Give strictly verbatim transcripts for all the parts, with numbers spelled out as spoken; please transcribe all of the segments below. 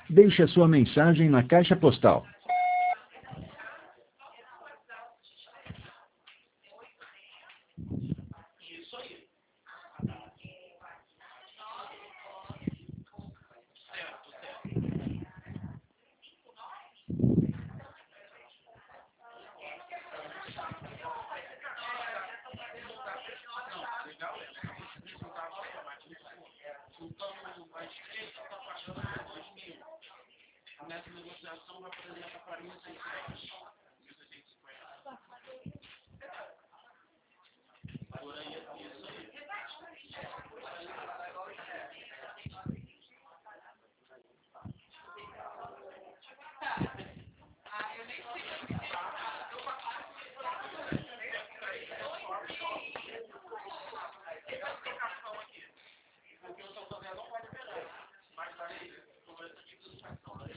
Deixe a sua mensagem na caixa postal. Nessa negociação vai poder levar para mil e seiscentos. Agora aí é isso aí. Porque o Santander não pode pegar. Mas aí, sobre essa tipificação da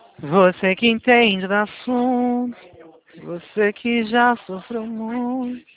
Você que entende do assunto, você que já sofreu muito.